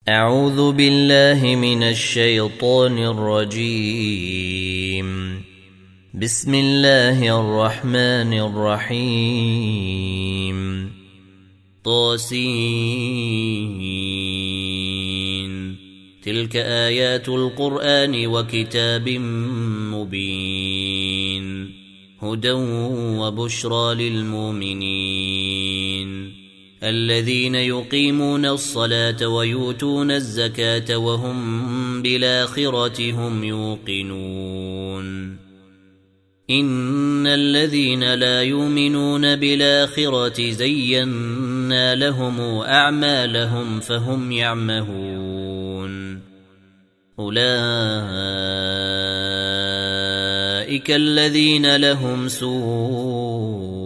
أعوذ بالله من الشيطان الرجيم. بسم الله الرحمن الرحيم. طاسين تلك آيات القرآن وكتاب مبين هدى وبشرى للمؤمنين الذين يقيمون الصلاة ويؤتون الزكاة وهم بالآخرة هم يوقنون. إن الذين لا يؤمنون بالآخرة زينا لهم أعمالهم فهم يعمهون. أولئك الذين لهم سوء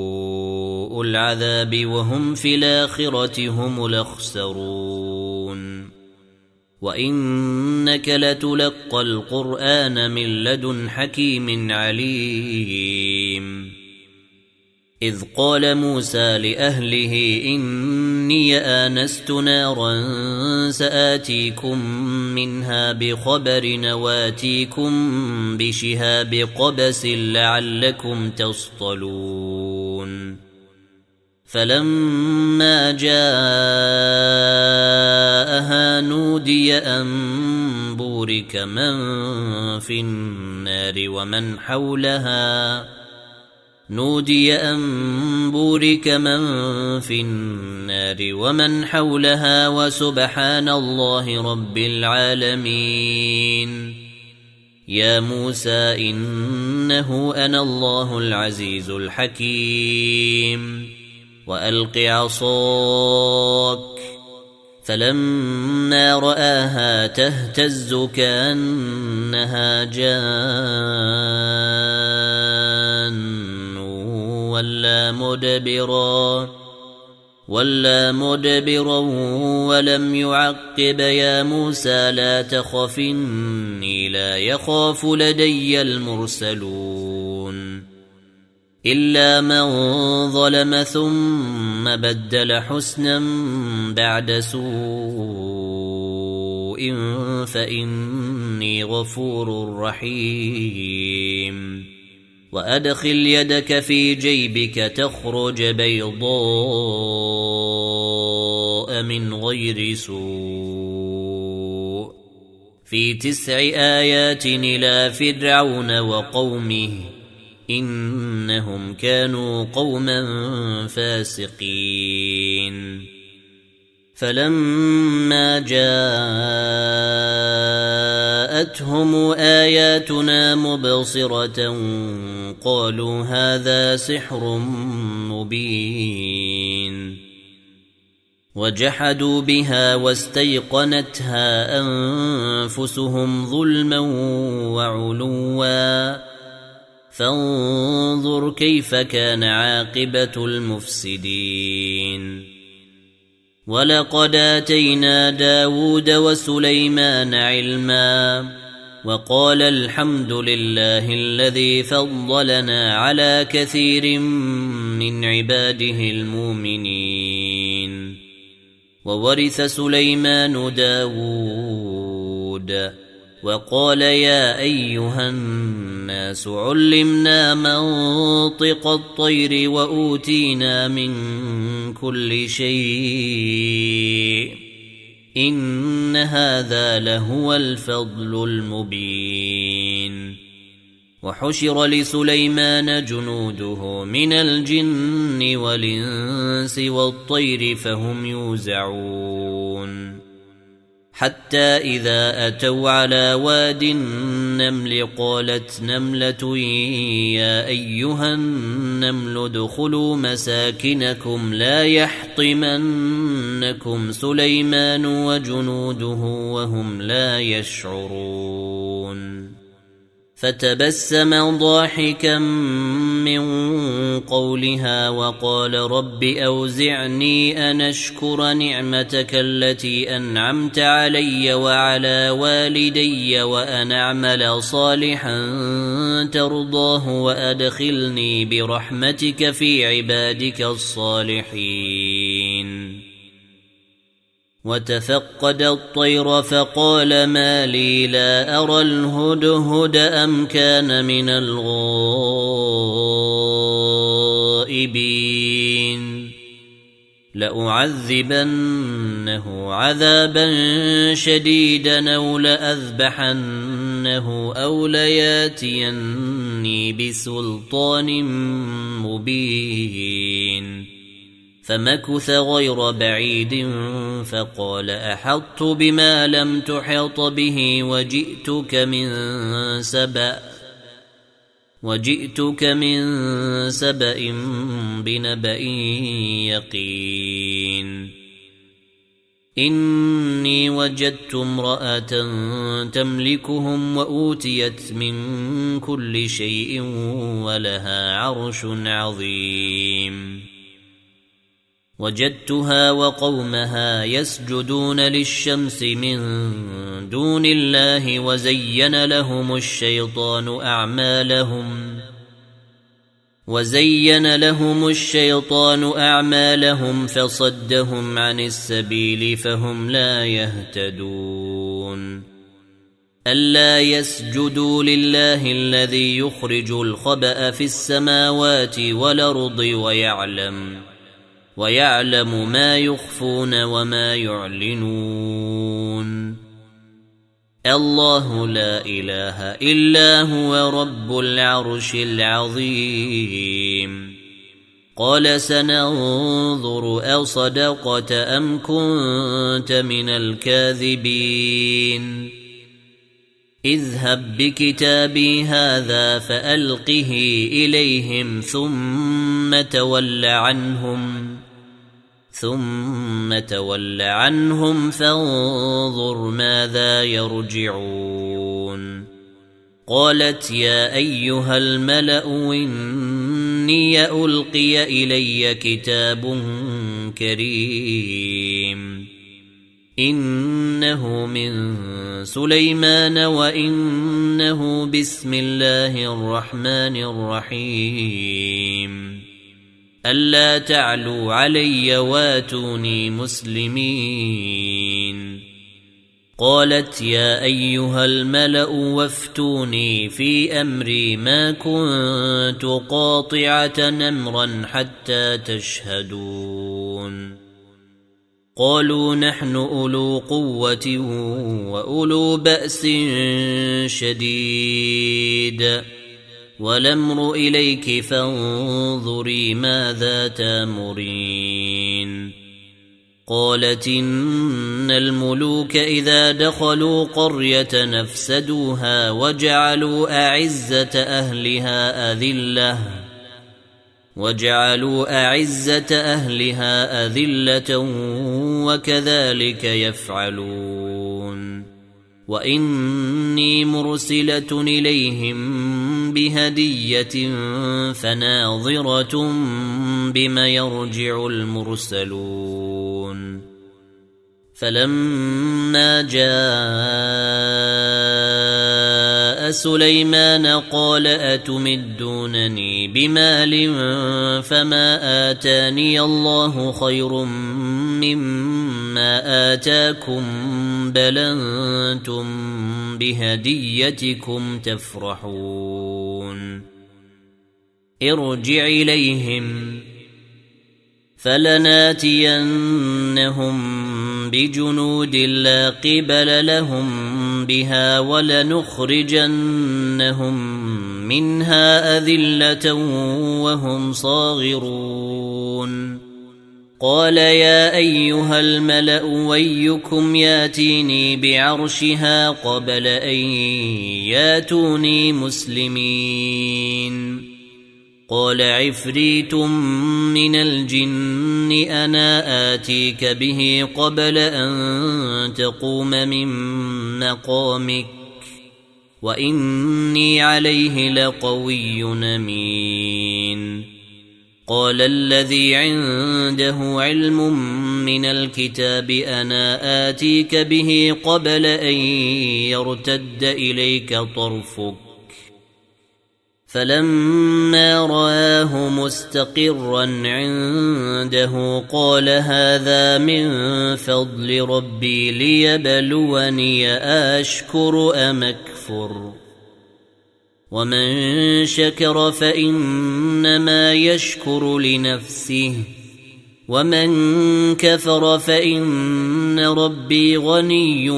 العذاب وهم في الآخرة هم الأخسرون. وإنك لتلقى القرآن من لدن حكيم عليم. إذ قال موسى لأهله إني آنست نارا سآتيكم منها بخبر وآتيكم بشهاب قبس لعلكم تصطلون. فلما جاءها نودي أن بورك من في النار ومن حولها وسبحان الله رب العالمين. يا موسى إنه أنا الله العزيز الحكيم. وألق عصاك فلما رآها تهتز كأنها جان ولا مدبرا ولم يعقب. يا موسى لا تخف إني لا يخاف لدي المرسلون. إلا من ظلم ثم بدل حسنا بعد سوء فإني غفور رحيم. وأدخل يدك في جيبك تخرج بيضاء من غير سوء في 9 آيات إلى فرعون وقومه إنهم كانوا قوما فاسقين. فلما جاءتهم آياتنا مبصرة قالوا هذا سحر مبين. وجحدوا بها واستيقنتها أنفسهم ظلما وعلوا فانظر كيف كان عاقبة المفسدين. ولقد آتينا داود وسليمان علما وقال الحمد لله الذي فضلنا على كثير من عباده المؤمنين. وورث سليمان داود وقال يا أيها الناس علمنا منطق الطير وأوتينا من كل شيء إن هذا لهو الفضل المبين. وحشر لسليمان جنوده من الجن والإنس والطير فهم يوزعون. حتى إذا أتوا على واد النمل قالت نملة يا أيها النمل ادخلوا مساكنكم لا يحطمنكم سليمان وجنوده وهم لا يشعرون. فتبسم ضاحكا من قولها وقال رب أوزعني أن أشكر نعمتك التي أنعمت علي وعلى والدي وأن أعمل صالحا ترضاه وأدخلني برحمتك في عبادك الصالحين. وتفقد الطير فقال ما لي لا أرى الهدهد أم كان من الغائبين لأعذبنه عذابا شديدا أو لأذبحنه أو لياتيني بسلطان مبين فمكث غير بعيد فقال أحطت بما لم تحط به وجئتك من سبأ بنبأ يقين إني وجدت امرأة تملكهم وأوتيت من كل شيء ولها عرش عظيم وجدتها وقومها يسجدون للشمس من دون الله وزين لهم الشيطان أعمالهم فصدهم عن السبيل فهم لا يهتدون ألا يسجدوا لله الذي يخرج الخبأ في السماوات والأرض ويعلم ما يخفون وما يعلنون الله لا إله إلا هو رب العرش العظيم قال سننظر أصدقت أم كنت من الكاذبين اذهب بكتابي هذا فألقه إليهم ثم تول عنهم فانظر ماذا يرجعون قالت يا أيها الملأ إني ألقي إلي كتاب كريم إنه من سليمان وإنه بسم الله الرحمن الرحيم ألا تعلوا علي واتوني مسلمين قالت يا أيها الملأ وافتوني في أمري ما كنت قاطعة أمرا حتى تشهدون قالوا نحن أولو قوة وأولو بأس شديد والأمر إليك فانظري ماذا تأمرين قالت إن الملوك إذا دخلوا قرية نفسدوها وجعلوا أعزة أهلها أذلة وكذلك يفعلون وإني مرسلة إليهم بهدية فناظرة بما يرجع المرسلون فلما جاء سليمان قال أتمدونني بمال فما آتاني الله خير مما آتاكم بل أنتم بهديتكم تفرحون ارجع إليهم فلناتينهم بجنود لا قبل لهم بها ولنخرجنهم منها أذلة وهم صاغرون قال يا أيها الملأ ويكم ياتيني بعرشها قبل أن ياتوني مسلمين قال عفريت من الجن أنا آتيك به قبل أن تقوم من مقامك وإني عليه لقوي أمين قال الذي عنده علم من الكتاب أنا آتيك به قبل أن يرتد إليك طرفك فلما رآه مستقرا عنده قال هذا من فضل ربي ليبلوني أشكر أم أكفر ومن شكر فإنما يشكر لنفسه ومن كفر فإن ربي غني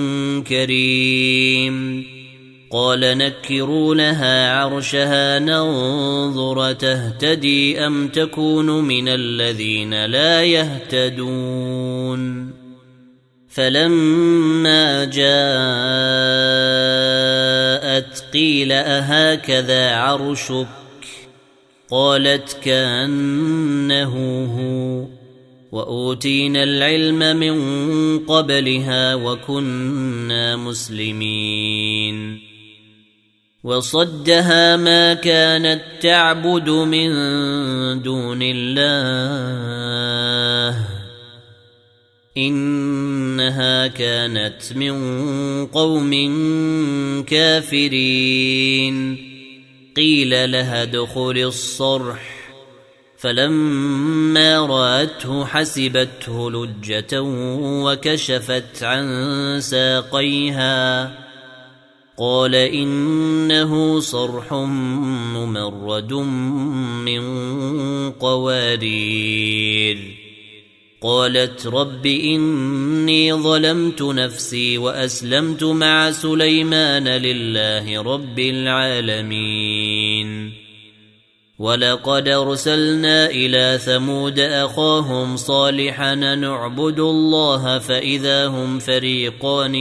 كريم قال نكروا لها عرشها ننظر تهتدي أم تكون من الذين لا يهتدون فلما جاءت قيل أهكذا عرشك قالت كأنه هو وأوتينا العلم من قبلها وكنا مسلمين وصدها ما كانت تعبد من دون الله إنها كانت من قوم كافرين قيل لها ادخل الصرح فلما رأته حسبته لجة وكشفت عن ساقيها قال إنه صرح ممرد من قوارير قالت رب إني ظلمت نفسي وأسلمت مع سليمان لله رب العالمين ولقد أرسلنا إلى ثمود أخاهم صالحا نعبد الله فإذا هم فريقان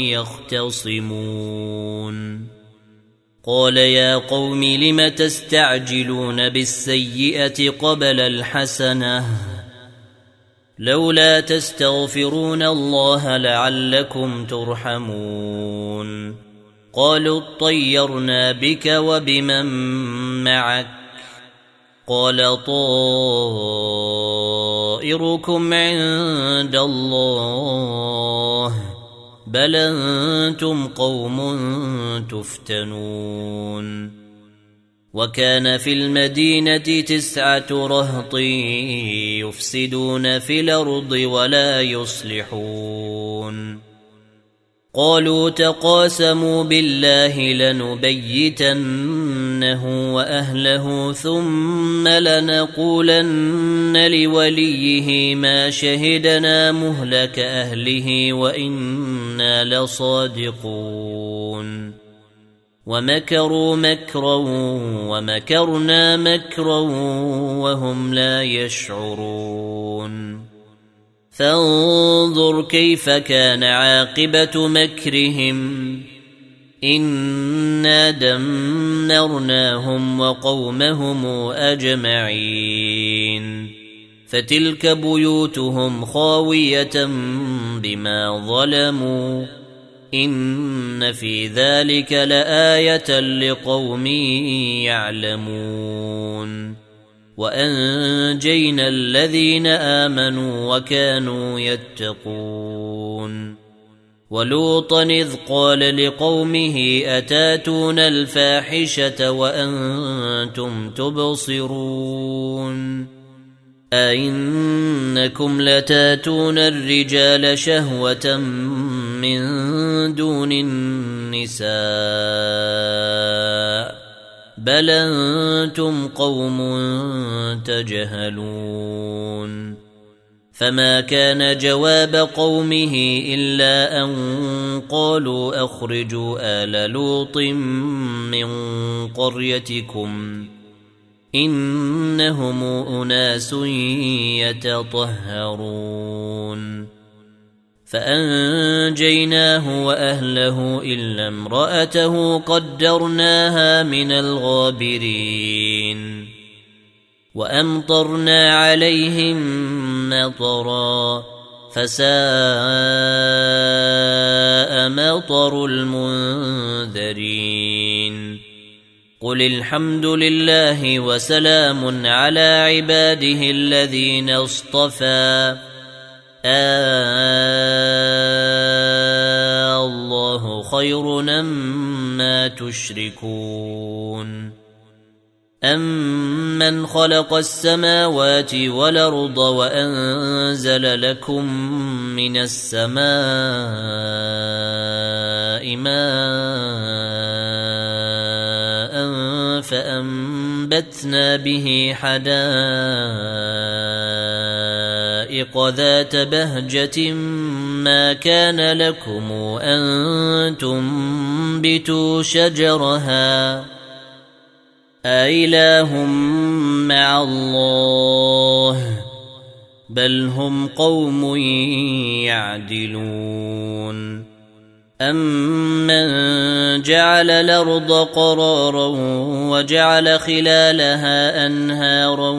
يختصمون قال يا قوم لم تستعجلون بالسيئة قبل الحسنة لولا تستغفرون الله لعلكم ترحمون قالوا اطيرنا بك وبمن معك قال طائركم عند الله بل أنتم قوم تفتنون وكان في المدينة 9 رهط يفسدون في الأرض ولا يصلحون قالوا تقاسموا بالله لنبيتنه وأهله ثم لنقولن لوليه ما شهدنا مهلك أهله وإنا لصادقون ومكروا مكرا ومكرنا مكرا وهم لا يشعرون فانظر كيف كان عاقبة مكرهم إنا دمرناهم وقومهم أجمعين فتلك بيوتهم خاوية بما ظلموا إن في ذلك لآية لقوم يعلمون وأنجينا الذين آمنوا وكانوا يتقون ولوطا إذ قال لقومه أتاتون الفاحشة وأنتم تبصرون أئنكم لتاتون الرجال شهوة من دون النساء بل أنتم قوم تجهلون فما كان جواب قومه إلا أن قالوا أخرجوا آل لوط من قريتكم إنهم أناس يتطهرون فأنجيناه وأهله إلا امرأته قدرناها من الغابرين وأمطرنا عليهم مطرا فساء مطر المنذرين قل الحمد لله وسلام على عباده الذين اصطفى الله خير مما تشركون أَمَّنْ خَلَقَ السَّمَاوَاتِ وَالْأَرْضَ وَأَنزَلَ لَكُم مِّنَ السَّمَاءِ مَاءً فَأَنبَتْنَا بِهِ حَدَائِقَ ذَاتَ بَهْجَةٍ مَا كَانَ لَكُمْ أَن تُنبِتُوا شَجَرَهَا أَإِلَٰهٌ مَّعَ اللَّهِ بَلْ هُمْ قَوْمٌ يَعْدِلُونَ أَمَّن جَعَلَ الْأَرْضَ قَرَارًا وَجَعَلَ خِلَالَهَا أَنْهَارًا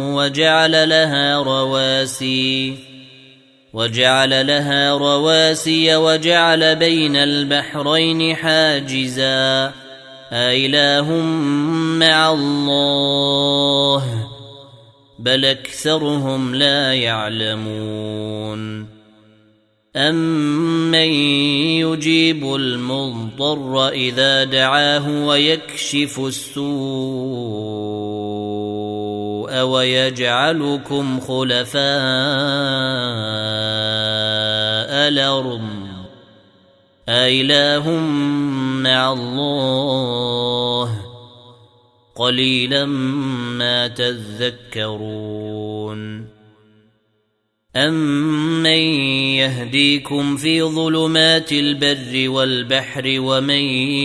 وَجَعَلَ لَهَا رَوَاسِيَ وَجَعَلَ بَيْنَ الْبَحْرَيْنِ حَاجِزًا أَإِلَٰهٌ مَّعَ اللَّهِ بَلْ أَكْثَرُهُمْ لَا يَعْلَمُونَ أَمَّن يُجِيبُ الْمُضْطَرَّ إِذَا دَعَاهُ وَيَكْشِفُ السُّوءَ وَيَجْعَلُكُمْ خُلَفَاءَ الْأَرْضِ أَإِلَٰهٌ مَّعَ اللَّهِ قَلِيلًا مَّا تَذَكَّرُونَ أَمَّن يَهْدِيكُمْ فِي ظُلُمَاتِ الْبَرِّ وَالْبَحْرِ وَمَن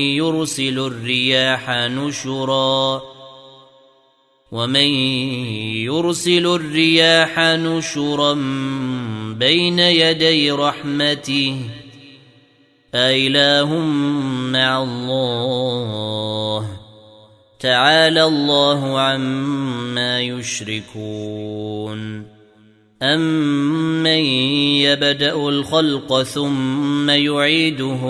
يُرْسِلُ الرِّيَاحَ نُشُرًا بَيْنَ يَدَيْ رَحْمَتِهِ أَإِلَٰهٌ مَّعَ اللَّهِ تَعَالَى اللَّهُ عَمَّا يُشْرِكُونَ أَمَّن يَبْدَأُ الْخَلْقَ ثُمَّ يُعِيدُهُ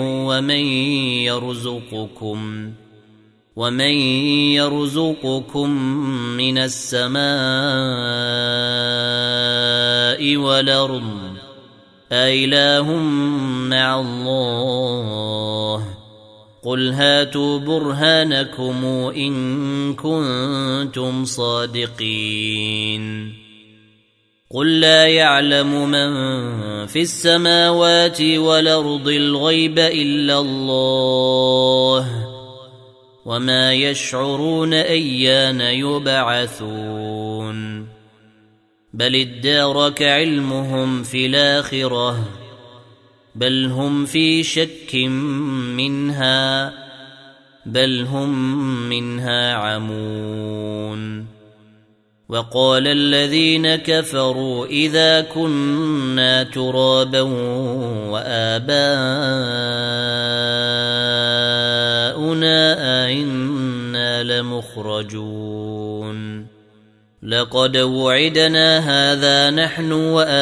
وَمَن يَرْزُقُكُم مِّنَ السَّمَاءِ وَالْأَرْضِ أَإِلَٰهٌ مَّعَ اللَّهِ قُلْ هَاتُوا بُرْهَانَكُمْ إِن كُنتُمْ صَادِقِينَ قُل لَّا يَعْلَمُ مَن فِي السَّمَاوَاتِ وَالْأَرْضِ الْغَيْبَ إِلَّا اللَّهُ وَمَا يَشْعُرُونَ أَيَّانَ يُبْعَثُونَ بَلِ ادَّارَكَ عِلْمُهُمْ فِي الْآخِرَةِ بَلْ هُمْ فِي شَكٍّ مِّنْهَا بَلْ هُمْ مِنْهَا عَمُونَ وَقَالَ الَّذِينَ كَفَرُوا إِذَا كُنَّا تُرَابًا وَآبَاؤُنَا أَإِنَّا لَمُخْرَجُونَ لَقَدْ وُعِدْنَا هَذَا نَحْنُ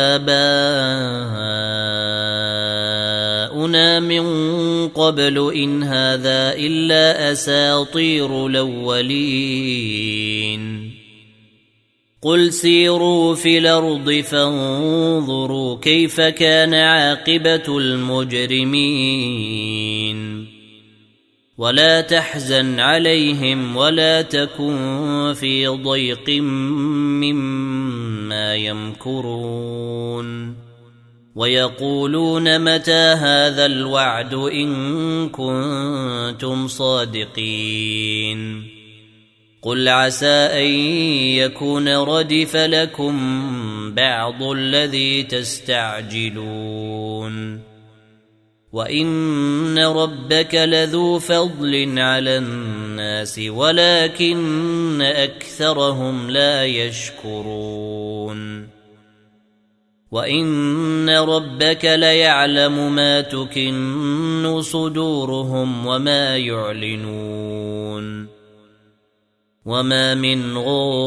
وَآبَاؤُنَا مِن قَبْلُ إِنْ هَذَا إِلَّا أَسَاطِيرُ الْأَوَّلِينَ قُلْ سِيرُوا فِي الْأَرْضِ فَانظُرُوا كَيْفَ كَانَ عَاقِبَةُ الْمُجْرِمِينَ وَلَا تَحْزَنْ عَلَيْهِمْ وَلَا تَكُنْ فِي ضَيْقٍ مِّمَّا يَمْكُرُونَ وَيَقُولُونَ مَتَى هَذَا الْوَعْدُ إِن كُنتُمْ صَادِقِينَ قُلْ عَسَىٰ أَن يَكُونَ رَدِفَ لَكُم بَعْضُ الَّذِي تَسْتَعْجِلُونَ وَإِنَّ رَبَّكَ لَذُو فَضْلٍ عَلَى النَّاسِ وَلَكِنَّ أَكْثَرَهُمْ لَا يَشْكُرُونَ وَإِنَّ رَبَّكَ لَيَعْلَمُ مَا تُكِنُّ صُدُورُهُمْ وَمَا يُعْلِنُونَ وَمَا مِنْ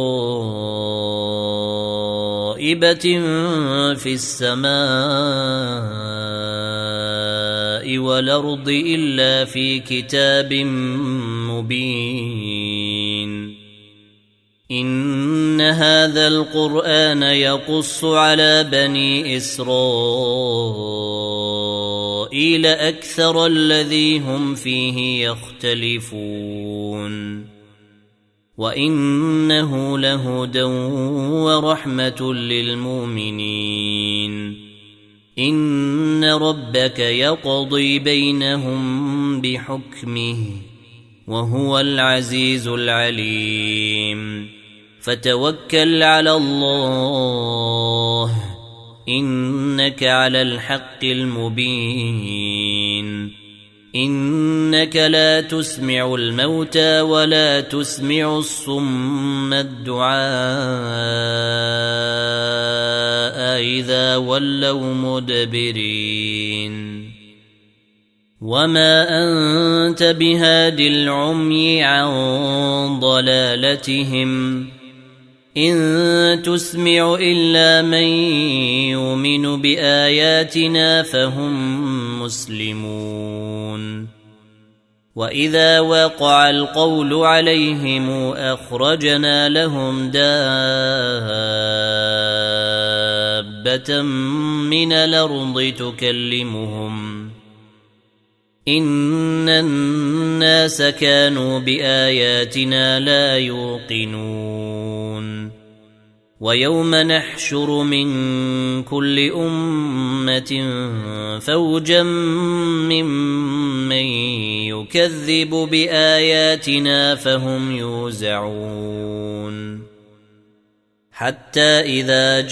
غَائِبَةٍ فِي السَّمَاءِ وَالْأَرْضِ إِلَّا فِي كِتَابٍ مُبِينٍ إِنَّ هَذَا الْقُرْآنَ يَقُصُّ عَلَى بَنِي إِسْرَائِيلَ أَكْثَرَ الَّذِي هُمْ فِيهِ يَخْتَلِفُونَ وإنه لهدى ورحمة للمؤمنين إن ربك يقضي بينهم بحكمه وهو العزيز العليم فتوكل على الله إنك على الحق المبين إنك لا تسمع الموتى ولا تسمع الصم الدعاء إذا ولوا مدبرين وما أنت بهاد العمي عن ضلالتهم إن تسمع إلا من يؤمن بآياتنا فهم مسلمون وإذا وقع القول عليهم أخرجنا لهم دابة من الأرض تكلمهم إن الناس كانوا بآياتنا لا يوقنون ويوم نحشر من كل أمة فوجا ممن يكذب بآياتنا فهم يوزعون حتى إذا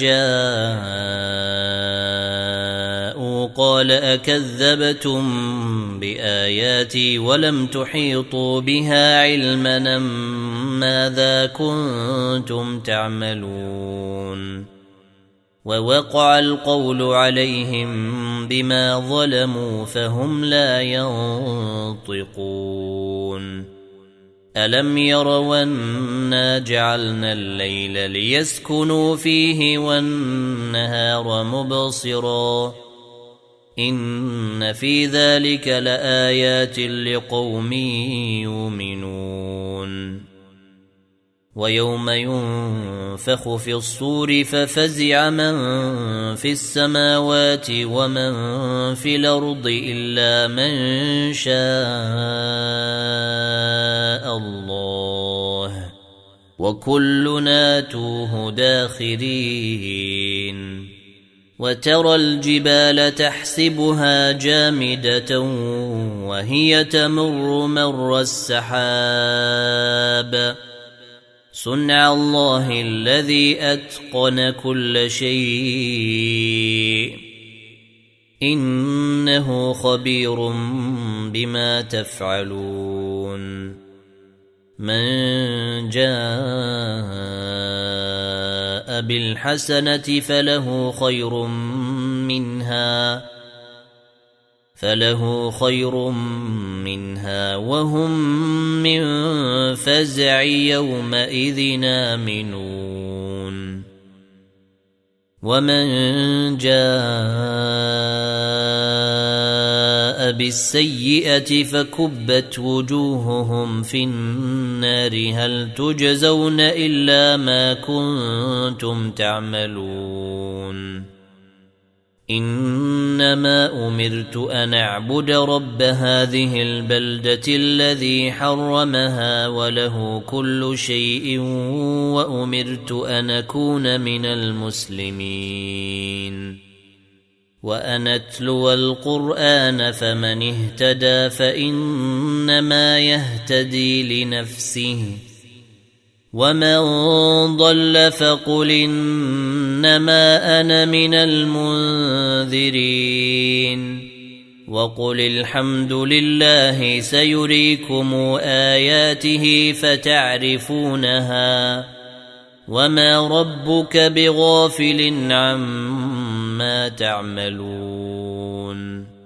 جاءوا قال أكذبتم بآياتي ولم تحيطوا بها علما ماذا كنتم تعملون ووقع القول عليهم بما ظلموا فهم لا ينطقون ألم يروا أنا جعلنا الليل ليسكنوا فيه والنهار مبصرا إن في ذلك لآيات لقوم يؤمنون ويوم ينفخ في الصور ففزع من في السماوات ومن في الأرض إلا من شاء الله وكلنا توه داخرين وترى الجبال تحسبها جامدة وهي تمر مر السحاب صنع الله الذي أتقن كل شيء إنه خبير بما تفعلون من جاء بالحسنة فله خير منها وهم من فزع يومئذ آمنون ومن جاء بالسيئة فكبت وجوههم في النار هل تجزون إلا ما كنتم تعملون إنما أمرت أن أعبد رب هذه البلدة الذي حرمها وله كل شيء وأمرت أن أكون من المسلمين وأن أتلو القرآن فمن اهتدى فإنما يهتدي لنفسه ومن ضل فقل إنما أنا من المنذرين وقل الحمد لله سيريكم آياته فتعرفونها وما ربك بغافل عما تعملون